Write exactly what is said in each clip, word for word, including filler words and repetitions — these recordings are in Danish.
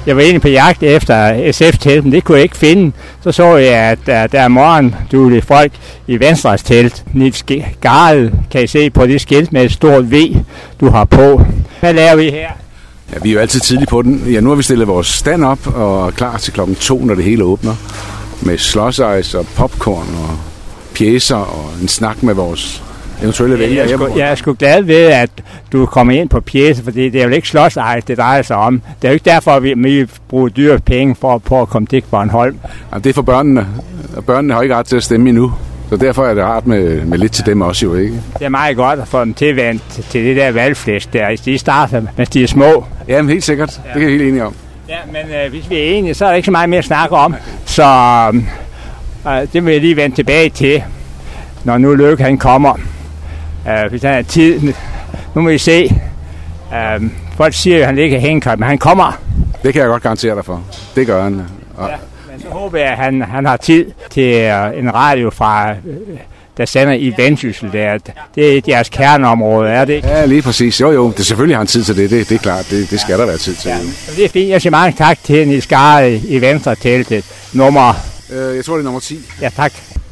Jeg var egentlig på jagt efter S F-telt, men det kunne jeg ikke finde. Så så jeg, at der, der er morgenduelige folk i Venstres telt. Niels Garel kan I se på det skilt med et stort V, du har på. Hvad laver vi her? Ja, vi er jo altid tidligt på den. Ja, nu har vi stillet vores stand op og er klar til klokken to, når det hele åbner. Med slåsejs og popcorn og pjæser og en snak med vores eventuelle vælgere. Jeg, jeg er sgu glad ved, at du kommer ind på pjæser, fordi det er jo ikke slåsejs, det drejer sig om. Det er jo ikke derfor, at vi, vi bruger dyre penge for, på at komme til Bornholm. Ja, det er for børnene, og børnene har ikke ret til at stemme endnu. Så derfor er det rart med, med lidt til dem også jo, ikke? Det er meget godt at få dem tilvendt til det der valgflæsk der. De starter, mens de er små. Jamen helt sikkert. Ja. Det er jeg helt enig om. Ja, men øh, hvis vi er enige, så er der ikke så meget mere at snakke om. Så øh, det vil jeg lige vende tilbage til, når nu Løkke han kommer. Øh, hvis han har tid. Nu må vi se. Øh, folk siger jo, at han ikke er hængkøbt, men han kommer. Det kan jeg godt garantere dig for. Det gør han. Og ja, men så håber jeg, at han, han har tid til øh, en radio fra... Øh, der sender i Vendsyssel der. Det er deres kerneområde, er det ikke? Ja, lige præcis. Jo, jo. Det selvfølgelig har han tid til det. Det, det er klart. Det, det skal ja. der være tid til. Ja. Det er fint. Jeg siger mange tak til Niels Garel i Venstre-teltet. Nummer... Øh, jeg tror, det er nummer ti. Ja, tak.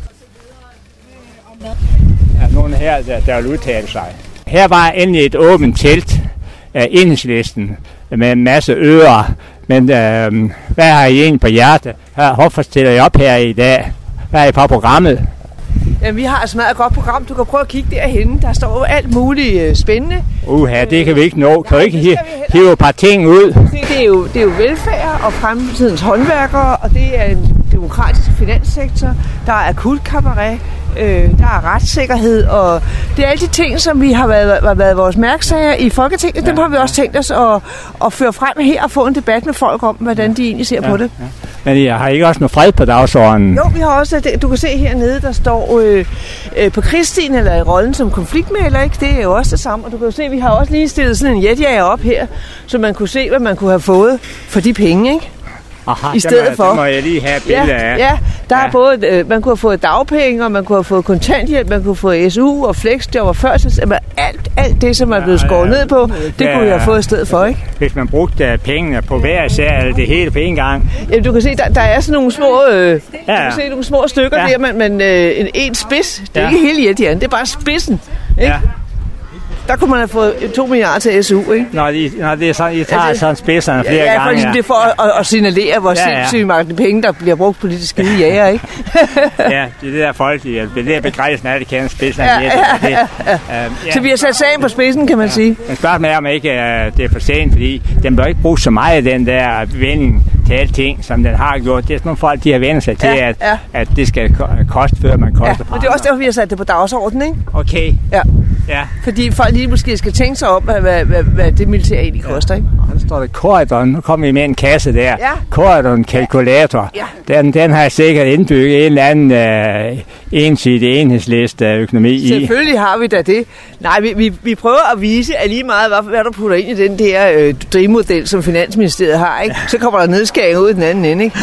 Ja, nogen her, der, der vil udtale sig. Her var endelig et åbent telt af Enhedslisten med en masse ører. Men øh, hvad har I egentlig på hjertet? Hvorfor stiller I op her i dag? Hvad er I på programmet? Jamen, vi har et meget godt program. Du kan prøve at kigge derhenne. Der står jo alt muligt øh, spændende. Uha, det kan vi ikke nå. Kan vi ikke hive, hive et par ting ud? Det, det, er jo, det er jo velfærd og fremtidens håndværkere, og det er en demokratisk finanssektor. Der er akutkabaret, øh, der er retssikkerhed, og det er alle de ting, som vi har været, har været vores mærkesager i Folketinget. Ja, dem har vi også tænkt os at, at føre frem her og få en debat med folk om, hvordan de egentlig ser ja, på det. Ja. Men jeg har ikke også noget fred på dagsordenen? Jo, vi har også, du kan se hernede, der står øh, øh, på Kristin, eller i rollen som konfliktmægler, ikke? Det er jo også det samme. Og du kan jo se, vi har også lige stillet sådan en jetjager op her, så man kunne se, hvad man kunne have fået for de penge, ikke? Aha, i stedet må, for. Det må jeg lige have et billede ja, af. Ja, der ja. er både, øh, man kunne have fået dagpenge, og man kunne have fået kontanthjælp, man kunne have fået S U og flexjob og førtids. Alt, alt det, som er blevet skåret ja, ned på, det ja, kunne jeg have fået i stedet for, ikke? Hvis man brugte pengene på hver især, eller det hele på en gang. Jamen, du kan se, der, der er sådan nogle små, øh, ja. du kan se nogle små stykker ja. der, men, men øh, en, en spids, det er ja. ikke hele jetjern, det er bare spidsen, ikke? Ja. Der kunne man have fået to milliarder til S U, ikke? Når, de, når det er sådan, I tager altså, sådan spidserne flere ja, gange. Ja, det er for at, at, at signalere, hvor ja, ja. sindssygt mange penge, der bliver brugt på de skide jæger, ikke? Ja, det er det der folk, det er det begrænsen af, det kender spidserne. Ja, ja, ja, ja. Uh, ja. Så vi har sat sagen på spidsen, kan man ja. sige. Men spørgsmålet er, om ikke uh, det er for sent, fordi den bør ikke bruge så meget den der vending til alting, som den har gjort. Det er sådan nogle folk, de har vendt sig til, ja, at, ja. at det skal koste, før man koster. Ja, men det er også derfor, vi har sat det på dagsordenen, ikke? Okay. Ja. Ja. Fordi folk lige måske skal tænke sig om, hvad, hvad, hvad, hvad det militær egentlig koster, ikke? Og så står der Corridon. Nu kommer vi med en kasse der. Ja. Corridon-kalkulator. Ja. Den, den har sikkert indbygget en eller anden øh, ensidig enhedsliste økonomi i. Selvfølgelig har vi da det. Nej, vi, vi, vi prøver at vise, at lige meget, hvad, hvad du putter ind i den der øh, drivmodel, som Finansministeriet har, ikke? Så kommer der nedskæring ud i den anden ende, ikke?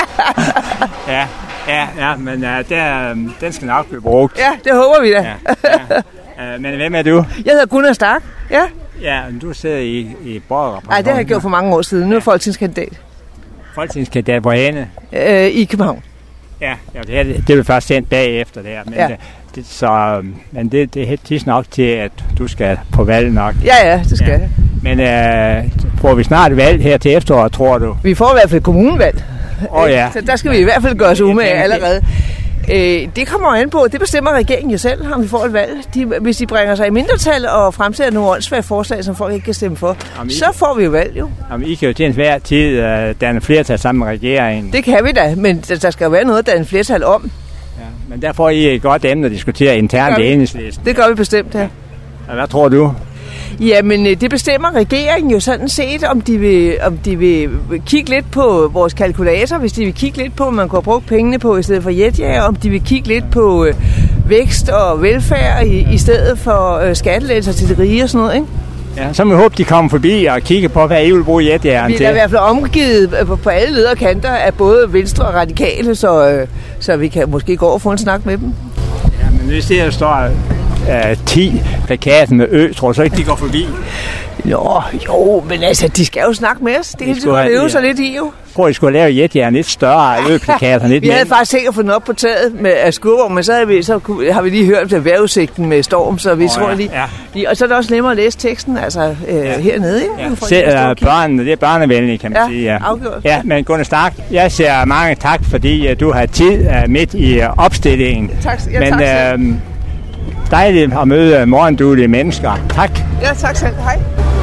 ja, ja, ja, men uh, der, den skal nok blive brugt. Ja, det håber vi da. Ja, ja. Uh, men hvem er du? Jeg hedder Gunnar Stark. Ja. Ja, men du sidder i, i Borger. Nej, det har jeg gjort for mange år siden. Nu er jeg folketingskandidat. Folketingskandidat hvor henne? Øh, I København. Ja, ja det, det, det vil først sendt bagefter der. Men, ja. det, det, så, men det, det er helt nok til, at du skal på valg nok. Ja, ja, det skal jeg. Ja. Men øh, får vi snart valg her til efteråret, tror du? Vi får i hvert fald kommunevalg. Åh oh, ja. Så der skal vi i hvert fald gøre os umage allerede. Øh, det kommer an på, det bestemmer regeringen jo selv, om vi får et valg. De, hvis de bringer sig i mindretal og fremsætter nogle åndssvage forslag, som folk ikke kan stemme for, I, så får vi jo valg jo. Jamen, I kan jo til enhver tid uh, danne flertal sammen med regeringen. Det kan vi da, men der skal jo være noget at danne flertal om. Ja, men der får I et godt emne at diskutere internt i Enhedslisten. Det gør vi bestemt, ja. Ja. Hvad tror du? Jamen, det bestemmer regeringen jo sådan set, om de vil, om de vil kigge lidt på vores kalkulator, hvis de vil kigge lidt på, om man kunne have brugt pengene på i stedet for jetjager, om de vil kigge lidt på øh, vækst og velfærd i, i stedet for øh, skattelettelser til de rige og sådan noget, ikke? Ja, så må vi håbe, de kommer forbi og kigger på, hvad I vil bruge jetjageren til. Vi er i hvert fald omgivet på, på alle lederkanter af både venstre og radikale, så, øh, så vi kan måske gå og få en snak med dem. Ja, men hvis der står Uh, ti plakaten med ø, tror du så ikke, de går forbi? Nå, jo, men altså, de skal jo snakke med os. Det hele tiden øve sig lidt i, jo. Jeg tror, I skulle lave jetjern lidt større, øplakater lidt. Vi havde faktisk ikke fundet op på taget med af skurvogn, men så, havde vi, så har vi lige hørt om vejrudsigten med storm, så vi oh, tror ja, lige, ja. lige... Og så er det også nemmere at læse teksten, altså øh, ja. hernede, ikke? Ja. Se, uh, børnene, det er børnevenlige, kan man ja, sige. Ja, afgjort. Ja, men Gunnar Stark, jeg siger mange tak, fordi uh, du har tid uh, midt i uh, opstillingen. Tak, ja, men, tak uh, dejligt at møde morgenduelige mennesker. Tak. Ja, tak selv. Hej.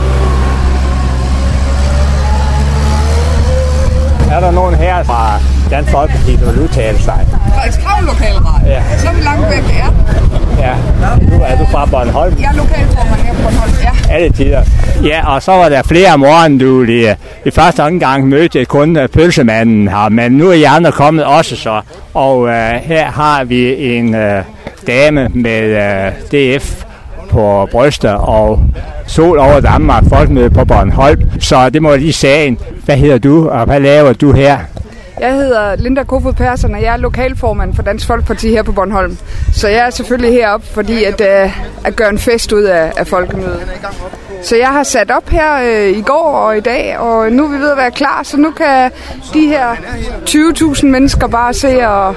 Er der nogen her fra Dansk Folkeparti, der vil udtale sig? Frederikshavn Lokalradio. Ja. Så er vi langt væk, ja. Ja. Nu er du fra Bornholm. Jeg er lokalformand her på Bornholm, ja. Alle tider. Ja, og så var der flere morgenduelige. I første omgang mødte jeg kun pølsemanden her, men nu er I andre kommet også så. Og uh, her har vi en uh, dame med uh, D F på bryster og Sol over Danmark, folkemøde på Bornholm. Så det må jeg lige sige. Hvad hedder du, og hvad laver du her? Jeg hedder Linda Kofod Persson, og jeg er lokalformand for Dansk Folkeparti her på Bornholm. Så jeg er selvfølgelig heroppe, fordi at, uh, at gøre en fest ud af, af folkemødet. Så jeg har sat op her uh, i går og i dag, og nu er vi ved at være klar, så nu kan de her tyve tusind mennesker bare se og,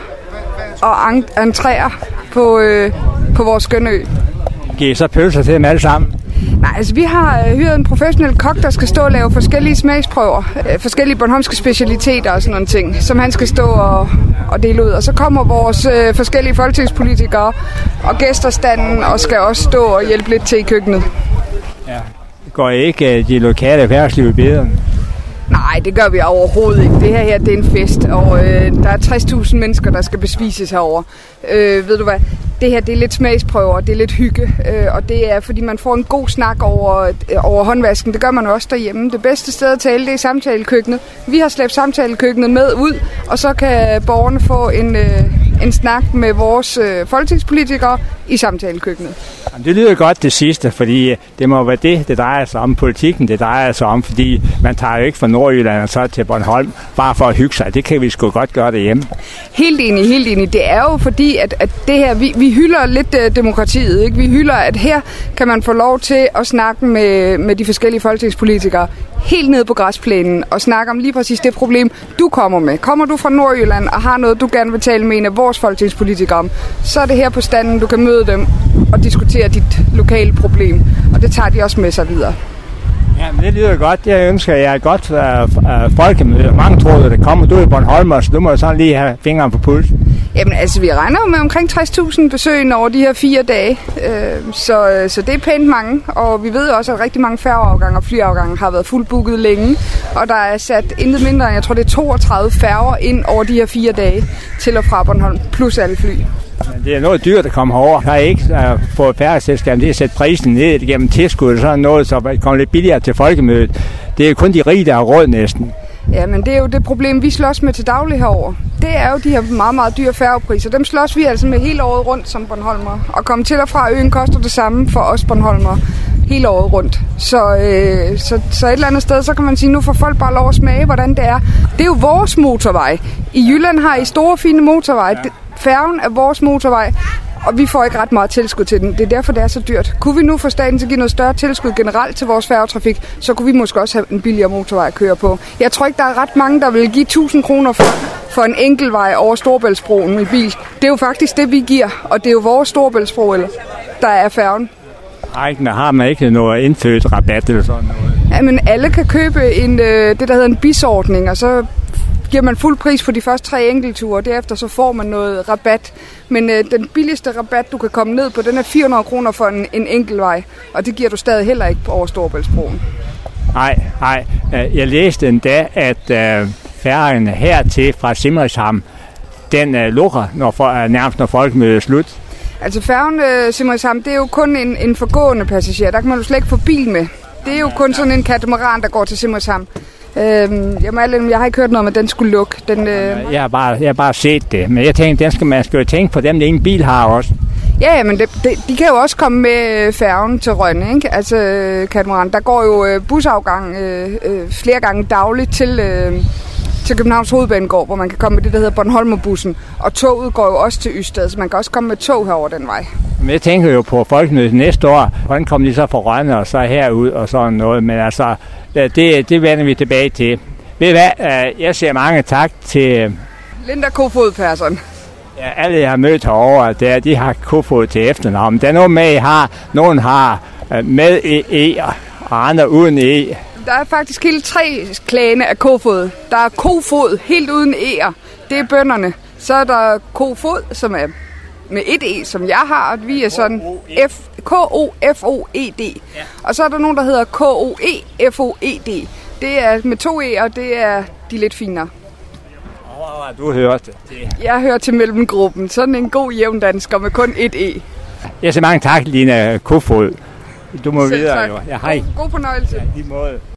og entrere på, uh, på vores skønne ø. Giver I så pølser til dem alle sammen? Nej, altså vi har øh, hyret en professionel kok, der skal stå og lave forskellige smagsprøver, øh, forskellige bornholmske specialiteter og sådan nogle ting, som han skal stå og, og dele ud. Og så kommer vores øh, forskellige folketingspolitikere og gæsterstanden og skal også stå og hjælpe lidt til i køkkenet. Ja. Går I ikke øh, de lokale erhvervsliv i bedre? Nej, det gør vi overhovedet ikke. Det her, her det er en fest, og øh, der er tres tusind mennesker, der skal bespises herover. Øh, ved du hvad? Det her, det er lidt smagsprøver, det er lidt hygge, øh, og det er, fordi man får en god snak over, over håndvasken. Det gør man også derhjemme. Det bedste sted at tale, det er samtalekøkkenet. Vi har slæbt samtalekøkkenet med ud, og så kan borgerne få en, øh, en snak med vores øh, folketingspolitikere i samtalekøkkenet. Det lyder godt det sidste, fordi det må være det, det drejer sig om. Politikken, det drejer sig om, fordi man tager jo ikke fra Nordjylland og så til Bornholm, bare for at hygge sig. Det kan vi sgu godt gøre derhjemme. Helt enig, helt enig. Det er jo fordi, at, at det her, vi, vi hylder lidt uh, demokratiet, ikke? Vi hylder, at her kan man få lov til at snakke med, med de forskellige folketingspolitikere helt ned på græsplænen og snakke om lige præcis det problem, du kommer med. Kommer du fra Nordjylland og har noget, du gerne vil tale med en af vores folketingspolitikere om, så er det her på standen, du kan møde dem og diskutere dit lokale problem, og det tager de også med sig videre. Ja, men det lyder godt. Jeg ønsker jer et godt uh, uh, folkemøde. Mange tror, at det kommer. Du er i Bornholm, så du må sådan lige have fingeren på pulsen. Jamen altså, vi regner jo med omkring tres tusind besøgende over de her fire dage, øh, så, så det er pænt mange, og vi ved også, at rigtig mange færgeafgange og flyafgange har været fuldbooket længe, og der er sat intet mindre end, jeg tror det er toogtredive færger ind over de her fire dage til og fra Bornholm, plus alle fly. Det er noget dyrt at komme herover. Der er ikke uh, fået færgeselskabet det at sætte prisen ned gennem tilskud og sådan noget, så det kommer lidt billigere til folkemødet. Det er kun de rige, der har råd næsten. Ja, men det er jo det problem, vi slås med til daglig herover. Det er jo de her meget, meget dyre færgepriser. Dem slås vi altså med hele året rundt som Bornholmer. Og komme til og fra øen koster det samme for os Bornholmer hele året rundt. Så, øh, så, så et eller andet sted, så kan man sige, nu får folk bare lov at smage, hvordan det er. Det er jo vores motorvej. I Jylland har I store, fine motorveje. Ja. Færgen er vores motorvej, og vi får ikke ret meget tilskud til den. Det er derfor, det er så dyrt. Kunne vi nu få staten til at give noget større tilskud generelt til vores færgetrafik, så kunne vi måske også have en billigere motorvej at køre på. Jeg tror ikke, der er ret mange, der vil give tusind kroner for, for en enkeltvej over Storebæltsbroen i bil. Det er jo faktisk det, vi giver, og det er jo vores Storebæltsbro, der er færgen. Ej, har man ikke noget indfødt rabat eller sådan noget? Ja, men alle kan købe en, øh, det, der hedder en bisordning, og så giver man fuld pris på de første tre enkeltture, og derefter så får man noget rabat. Men øh, den billigste rabat, du kan komme ned på, den er fire hundrede kroner for en, en enkeltvej, og det giver du stadig heller ikke over Storebæltsbroen. Nej, nej. Jeg læste endda, at øh, færgen hertil fra Simrishamn, den øh, lukker når for, øh, nærmest når folkemødet er slut. Altså færgen øh, Simrishamn, det er jo kun en, en forgående passager. Der kan man jo slet ikke få bil med. Det er jo kun sådan en katamaran, der går til Simrishamn. Øhm, jamen, jeg har ikke hørt noget om, at den skulle lukke. Den, øh... jeg, har bare, jeg har bare set det, men jeg tænkte, den skal man skal jo tænke på dem, der ingen bil har også. Ja, ja, men det, det, de kan jo også komme med færgen til Rønne, ikke? Altså katamaran. Der går jo øh, busafgang øh, øh, flere gange dagligt til, øh, til Københavns Hovedbanegård, hvor man kan komme med det, der hedder Bornholmerbussen. Og toget går jo også til Ystad, så man kan også komme med tog herover den vej. Men jeg tænker jo på folkemødet næste år. Hvordan kommer de så fra Rønne og så herud og sådan noget? Men altså, det, det vender vi tilbage til. Ved I hvad? Jeg siger mange tak til Linda Kofod Persson. Ja, alle jeg har mødt herovre, der, de har Kofod til efternavn. Der er nogen med, I har. Nogen har med E, og andre uden E. Der er faktisk hele tre klane af Kofod. Der er Kofod helt uden E'er. Det er bønderne. Så er der Kofod, som er med et E, som jeg har. Og vi er sådan F, K O F O E D. Og så er der nogen, der hedder K O E F O E D. Det er med to E'er, og det er de lidt finere. Du hørte det. Jeg hører til mellemgruppen. Sådan en god jævndansker med kun et E. Jeg siger mange tak, Lina Kofod. Du må Selv videre tak. jo. Ja, hej. God, god fornøjelse. Ja, lige måde.